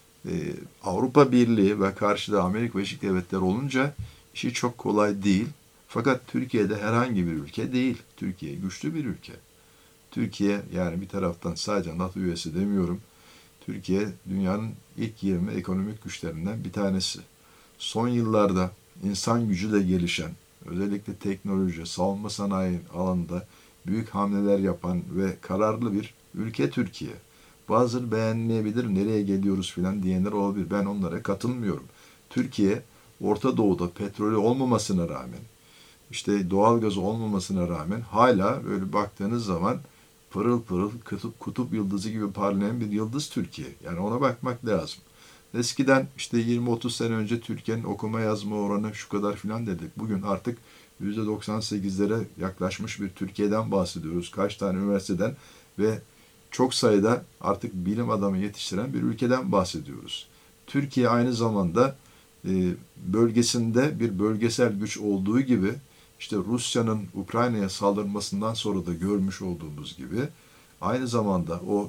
C: Avrupa Birliği ve karşıda Amerika Birleşik Devletleri olunca işi çok kolay değil. Fakat Türkiye'de herhangi bir ülke değil. Türkiye güçlü bir ülke. Türkiye yani bir taraftan sadece NATO üyesi demiyorum. Türkiye dünyanın ilk 20 ekonomik güçlerinden bir tanesi. Son yıllarda insan gücüyle gelişen, özellikle teknoloji, savunma sanayi alanında büyük hamleler yapan ve kararlı bir ülke Türkiye. Bazıları beğenmeyebilir, nereye geliyoruz filan diyenler olabilir. Ben onlara katılmıyorum. Türkiye, Orta Doğu'da petrolü olmamasına rağmen, işte doğalgazı olmamasına rağmen hala böyle baktığınız zaman pırıl pırıl kutup yıldızı gibi parlayan bir yıldız Türkiye. Yani ona bakmak lazım. Eskiden işte 20-30 sene önce Türkiye'nin okuma yazma oranı şu kadar filan dedik. Bugün artık %98'lere yaklaşmış bir Türkiye'den bahsediyoruz. Kaç tane üniversiteden ve çok sayıda artık bilim adamı yetiştiren bir ülkeden bahsediyoruz. Türkiye aynı zamanda bölgesinde bir bölgesel güç olduğu gibi işte Rusya'nın Ukrayna'ya saldırmasından sonra da görmüş olduğumuz gibi aynı zamanda o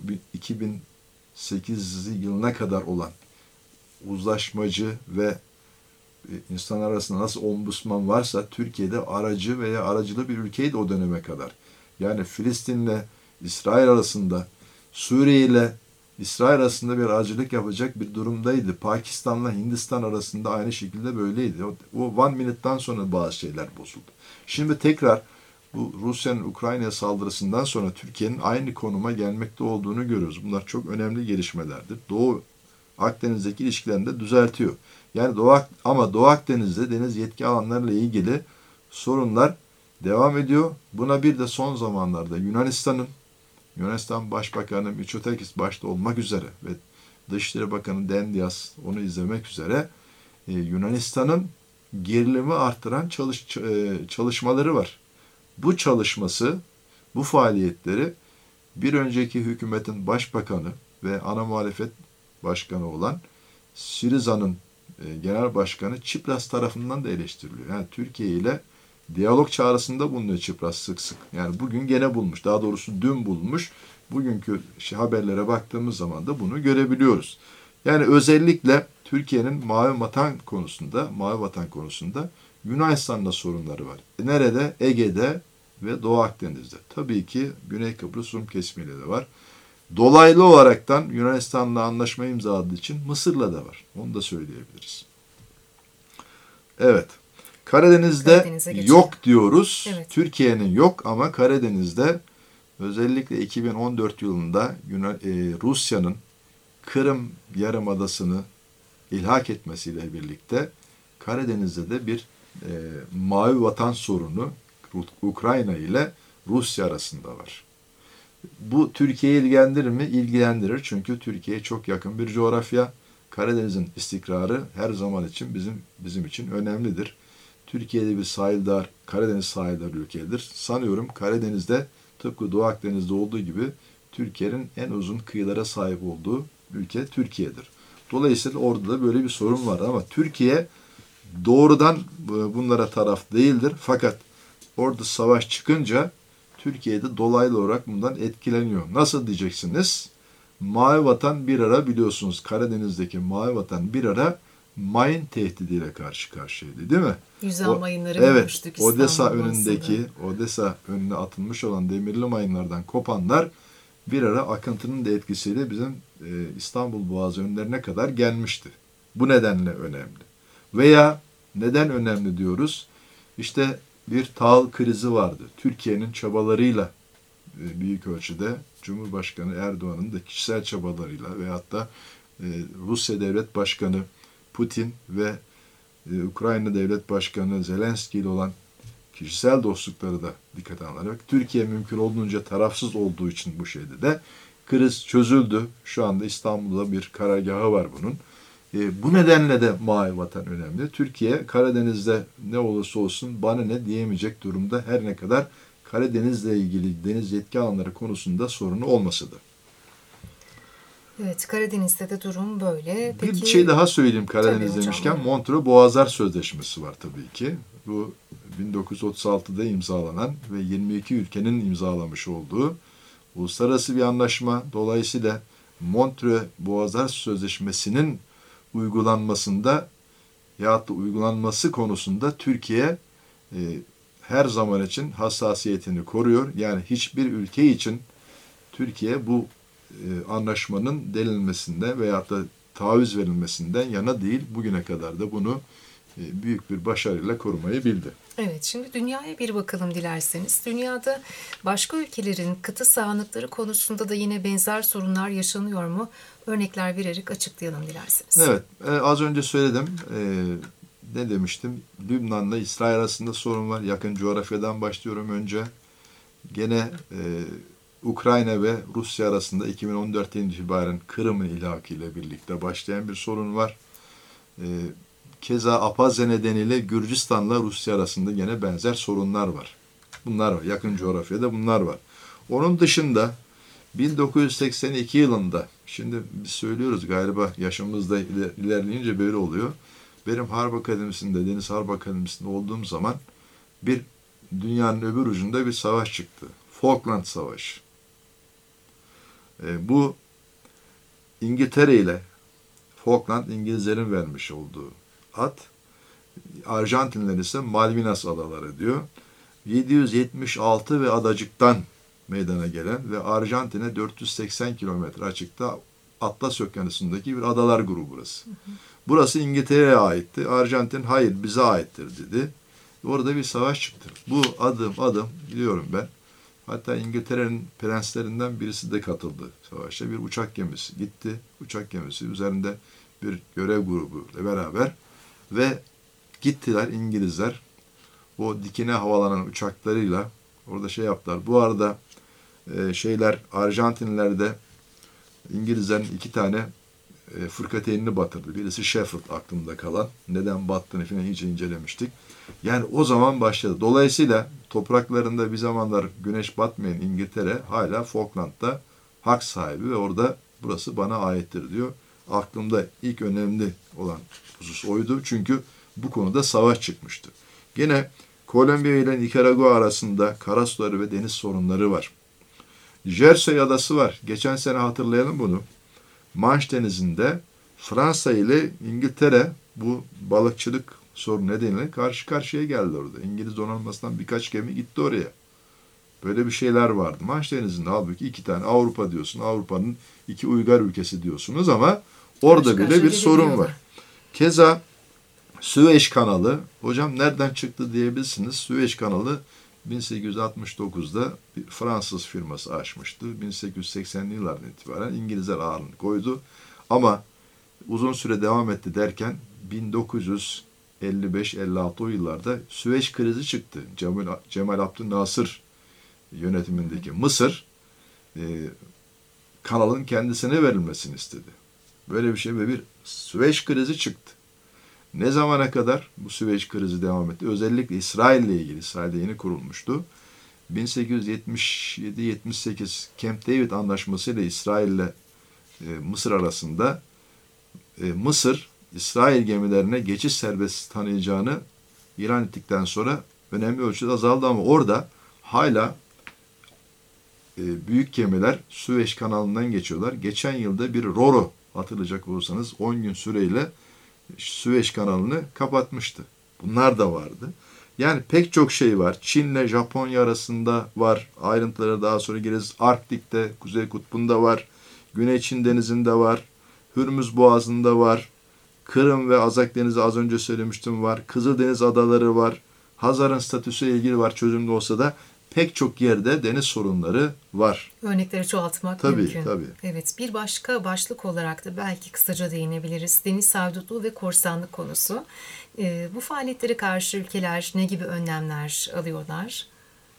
C: 2008 yılına kadar olan uzlaşmacı ve insanlar arasında nasıl ombudsman varsa Türkiye'de aracı veya aracılı bir ülkeydi o döneme kadar. Yani Filistin'le İsrail arasında, Suriye ile İsrail arasında bir aracılık yapacak bir durumdaydı. Pakistan'la Hindistan arasında aynı şekilde böyleydi. O One Minute'dan sonra bazı şeyler bozuldu. Şimdi tekrar bu Rusya'nın Ukrayna'ya saldırısından sonra Türkiye'nin aynı konuma gelmekte olduğunu görüyoruz. Bunlar çok önemli gelişmelerdir. Doğu Akdeniz'deki ilişkilerini de düzeltiyor. Yani Doğu Akdeniz'de deniz yetki alanlarıyla ilgili sorunlar devam ediyor. Buna bir de son zamanlarda Yunanistan Başbakanı Mitsotakis başta olmak üzere ve Dışişleri Bakanı Dendias onu izlemek üzere Yunanistan'ın gerilimi arttıran çalışmaları var. Bu çalışması, bu faaliyetleri bir önceki hükümetin başbakanı ve ana muhalefet başkanı olan Syriza'nın genel başkanı Tsipras tarafından da eleştiriliyor. Yani Türkiye ile diyalog çağrısında bulunuyor Tsipras sık sık. Yani bugün gene bulmuş. Daha doğrusu dün bulmuş. Bugünkü haberlere baktığımız zaman da bunu görebiliyoruz. Yani özellikle Türkiye'nin mavi vatan konusunda Yunanistan'la sorunları var. Nerede? Ege'de ve Doğu Akdeniz'de. Tabii ki Güney Kıbrıs Rum kesimiyle de var. Dolaylı olaraktan Yunanistan'la anlaşma imzaladığı için Mısır'la da var. Onu da söyleyebiliriz. Evet. Karadeniz'de yok diyoruz. Evet. Türkiye'nin yok ama Karadeniz'de özellikle 2014 yılında Rusya'nın Kırım Yarımadası'nı ilhak etmesiyle birlikte Karadeniz'de de bir mavi vatan sorunu Ukrayna ile Rusya arasında var. Bu Türkiye'yi ilgilendirir mi? İlgilendirir. Çünkü Türkiye'ye çok yakın bir coğrafya. Karadeniz'in istikrarı her zaman için bizim için önemlidir. Türkiye'de bir Karadeniz sahildar ülkedir. Sanıyorum Karadeniz'de tıpkı Doğu Akdeniz'de olduğu gibi Türkiye'nin en uzun kıyılara sahip olduğu ülke Türkiye'dir. Dolayısıyla orada da böyle bir sorun var ama Türkiye doğrudan bunlara taraf değildir. Fakat orada savaş çıkınca Türkiye'de dolaylı olarak bundan etkileniyor. Nasıl diyeceksiniz? Mavi Vatan bir ara biliyorsunuz Karadeniz'deki Mavi Vatan bir ara mayın tehdidiyle karşı karşıyaydı değil mi?
B: Yüzey mayınları
C: görmüştük Odessa önüne atılmış olan demirli mayınlardan kopanlar bir ara akıntının da etkisiyle bizim İstanbul Boğazı önlerine kadar gelmişti. Bu nedenle önemli. Veya neden önemli diyoruz? İşte bir tahıl krizi vardı. Türkiye'nin çabalarıyla büyük ölçüde Cumhurbaşkanı Erdoğan'ın da kişisel çabalarıyla veyahut da Rusya Devlet Başkanı Putin ve Ukrayna Devlet Başkanı Zelenski ile olan kişisel dostlukları da dikkate alarak Türkiye mümkün olduğunca tarafsız olduğu için bu şeyde de kriz çözüldü. Şu anda İstanbul'da bir karargahı var bunun. Bu nedenle de Mavi Vatan önemli. Türkiye Karadeniz'de ne olursa olsun bana ne diyemeyecek durumda her ne kadar Karadeniz'le ilgili deniz yetki alanları konusunda sorunu olmasa da.
B: Evet, Karadeniz'de de durum böyle. Peki,
C: bir şey daha söyleyeyim Karadeniz demişken. Montreux Boğazlar Sözleşmesi var tabii ki. Bu 1936'da imzalanan ve 22 ülkenin imzalamış olduğu uluslararası bir anlaşma. Dolayısıyla Montreux Boğazlar Sözleşmesi'nin uygulanmasında yahut da uygulanması konusunda Türkiye her zaman için hassasiyetini koruyor. Yani hiçbir ülke için Türkiye bu anlaşmanın delinmesinde veyahut da taviz verilmesinden yana değil. Bugüne kadar da bunu büyük bir başarıyla korumayı bildi.
B: Evet, şimdi dünyaya bir bakalım dilerseniz. Dünyada başka ülkelerin kıta sahanlıkları konusunda da yine benzer sorunlar yaşanıyor mu? Örnekler vererek açıklayalım dilerseniz.
C: Evet, az önce söyledim. Ne demiştim? Lübnan'la İsrail arasında sorun var. Yakın coğrafyadan başlıyorum önce. Gene Ukrayna ve Rusya arasında 2014'ten itibaren Kırım'ın ilhakıyla birlikte başlayan bir sorun var. Keza Apazya nedeniyle Gürcistan'la Rusya arasında gene benzer sorunlar var. Bunlar var. Yakın coğrafyada bunlar var. Onun dışında 1982 yılında, şimdi biz söylüyoruz galiba yaşımızda ilerleyince böyle oluyor. Benim Harp Akademisi'nde, Deniz Harp Akademisi'nde olduğum zaman bir dünyanın öbür ucunda bir savaş çıktı. Falkland Savaşı. Bu İngiltere ile Falkland İngilizlerin vermiş olduğu ad Arjantinler ise Malvinas Adaları diyor. 776 ve adacıktan meydana gelen ve Arjantin'e 480 kilometre açıkta Atlas Okyanusu'ndaki bir adalar grubu burası. Burası İngiltere'ye aitti. Arjantin hayır bize aittir dedi. Orada bir savaş çıktı. Bu adım adım gidiyorum ben. Hatta İngiltere'nin prenslerinden birisi de katıldı savaşa. Bir uçak gemisi gitti. Uçak gemisi üzerinde bir görev grubu ile beraber ve gittiler İngilizler. O dikine havalanan uçaklarıyla orada şey yaptılar. Bu arada Arjantinliler de İngilizlerin 2 tane fırkateynini batırdı. Birisi Sheffield aklımda kalan. Neden battığını falan iyice incelemiştik. Yani o zaman başladı. Dolayısıyla topraklarında bir zamanlar güneş batmayan İngiltere hala Falkland'da hak sahibi ve orada burası bana aittir diyor. Aklımda ilk önemli olan husus oydu. Çünkü bu konuda savaş çıkmıştı. Gene Kolombiya ile Nikaragua arasında karasuları ve deniz sorunları var. Jersey adası var. Geçen sene hatırlayalım bunu. Manş Denizi'nde Fransa ile İngiltere bu balıkçılık sorunu nedeniyle karşı karşıya geldi orada. İngiliz donanmasından birkaç gemi gitti oraya. Böyle bir şeyler vardı. Manş Denizi'nde halbuki 2 tane Avrupa diyorsun. Avrupa'nın 2 uygar ülkesi diyorsunuz ama orada bile bir sorun var. Keza Süveyş Kanalı, hocam nereden çıktı diyebilirsiniz. Süveyş Kanalı 1869'da bir Fransız firması açmıştı. 1880'li yıllardan itibaren İngilizler ağırlığını koydu. Ama uzun süre devam etti derken 1955-56 o yıllarda Süveyş krizi çıktı. Cemal Abdülnasır yönetimindeki Mısır kanalın kendisine verilmesini istedi. Böyle bir şey ve bir Süveyş krizi çıktı. Ne zamana kadar bu Süveyş krizi devam etti? Özellikle İsrail ile ilgili, İsrail'de yeni kurulmuştu. 1877-78 Camp David Anlaşması ile İsrail ile Mısır arasında Mısır, İsrail gemilerine geçiş serbest tanıyacağını ilan ettikten sonra önemli ölçüde azaldı ama orada hala büyük gemiler Süveyş kanalından geçiyorlar. Geçen yılda bir Roro hatırlayacak olursanız 10 gün süreyle Süveyş kanalını kapatmıştı. Bunlar da vardı. Yani pek çok şey var. Çin'le Japonya arasında var. Ayrıntılara daha sonra gireriz. Arktik'te, Kuzey Kutbu'nda var. Güney Çin Denizi'nde var. Hürmüz Boğazı'nda var. Kırım ve Azak Denizi az önce söylemiştim var. Kızıldeniz adaları var. Hazar'ın statüsüyle ilgili var çözümlü olsa da pek çok yerde deniz sorunları var.
B: Örnekleri çoğaltmak mümkün. Tabii. Evet, bir başka başlık olarak da belki kısaca değinebiliriz. Deniz haydutluğu ve korsanlık konusu. Bu faaliyetlere karşı ülkeler ne gibi önlemler alıyorlar?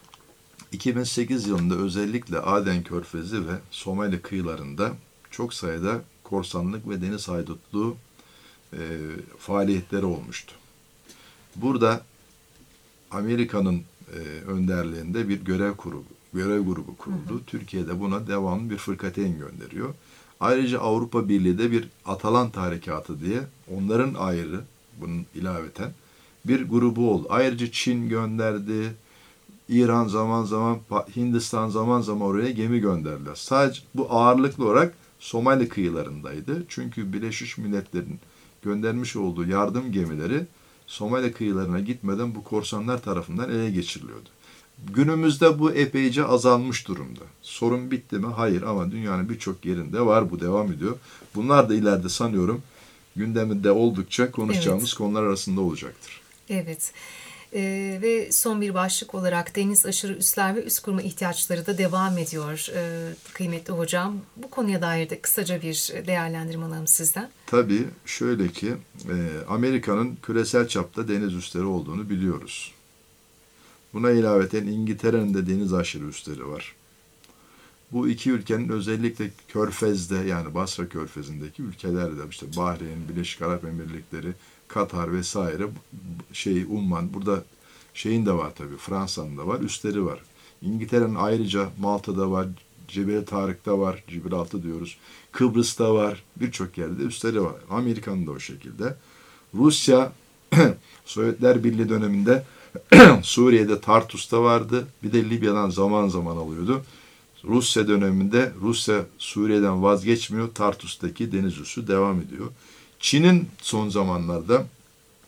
C: 2008 yılında özellikle Aden Körfezi ve Somali kıyılarında çok sayıda korsanlık ve deniz haydutluğu faaliyetleri olmuştu. Burada Amerika'nın önderliğinde bir görev grubu kuruldu. Türkiye'de buna devamlı bir fırkateyn gönderiyor. Ayrıca Avrupa Birliği de bir Atalanta Harekatı diye onların ayrı bunun ilaveten bir grubu oldu. Ayrıca Çin gönderdi. İran zaman zaman, Hindistan zaman zaman oraya gemi gönderdiler. Sadece bu ağırlıklı olarak Somali kıyılarındaydı. Çünkü Birleşmiş Milletler'in göndermiş olduğu yardım gemileri Somali kıyılarına gitmeden bu korsanlar tarafından ele geçiriliyordu. Günümüzde bu epeyce azalmış durumda. Sorun bitti mi? Hayır ama dünyanın birçok yerinde var, bu devam ediyor. Bunlar da ileride sanıyorum gündeminde oldukça konuşacağımız konular arasında olacaktır.
B: Evet. Ve son bir başlık olarak deniz aşırı üsler ve üst kurma ihtiyaçları da devam ediyor kıymetli hocam. Bu konuya dair de kısaca bir değerlendirme alalım sizden.
C: Tabii şöyle ki Amerika'nın küresel çapta deniz üsleri olduğunu biliyoruz. Buna ilaveten İngiltere'nin de deniz aşırı üsleri var. Bu iki ülkenin özellikle Körfez'de yani Basra Körfezi'ndeki ülkelerde işte Bahreyn, Birleşik Arap Emirlikleri, Katar vesaire Umman burada şeyin de var tabii Fransa'nın da var üsleri var. İngiltere'nin ayrıca Malta'da var, Cebel Tarık'ta var, Gibraltar diyoruz. Kıbrıs'ta var, birçok yerde üsleri var. Amerika'nın da o şekilde. Rusya Sovyetler Birliği döneminde Suriye'de Tartus'ta vardı. Bir de Libya'dan zaman zaman alıyordu. Rusya döneminde Rusya Suriye'den vazgeçmiyor. Tartus'taki deniz üssü devam ediyor. Çin'in son zamanlarda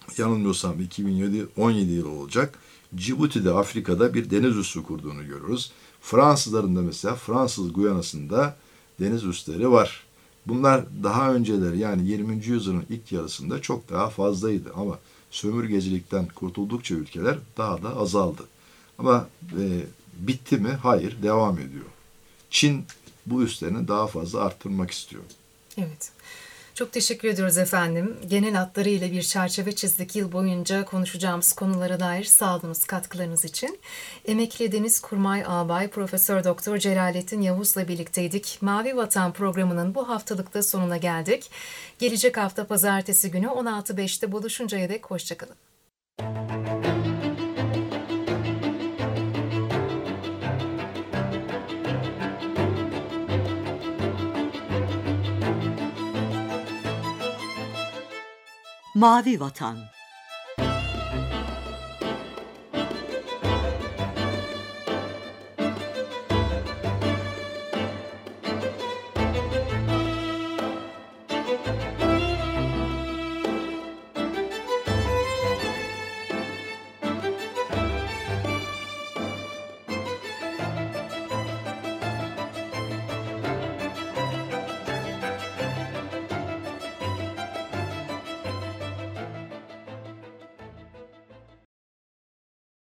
C: yanılmıyorsam 2017 yılı olacak. Cibuti'de, Afrika'da bir deniz üssü kurduğunu görüyoruz. Fransızların da mesela Fransız Guyana'sında deniz üsleri var. Bunlar daha önceleri, yani 20. yüzyılın ilk yarısında çok daha fazlaydı ama sömürgecilikten kurtuldukça ülkeler daha da azaldı. Ama bitti mi? Hayır, devam ediyor. Çin bu üslerini daha fazla arttırmak istiyor.
B: Evet. Çok teşekkür ediyoruz efendim. Genel hatlarıyla bir çerçeve çizdik yıl boyunca konuşacağımız konulara dair sağladığınız katkılarınız için. Emekli Deniz Kurmay Ağabey Profesör Doktor Celalettin Yavuz'la birlikteydik. Mavi Vatan programının bu haftalıkta sonuna geldik. Gelecek hafta pazartesi günü 16.05'te buluşuncaya dek hoşçakalın.
A: Mavi Vatan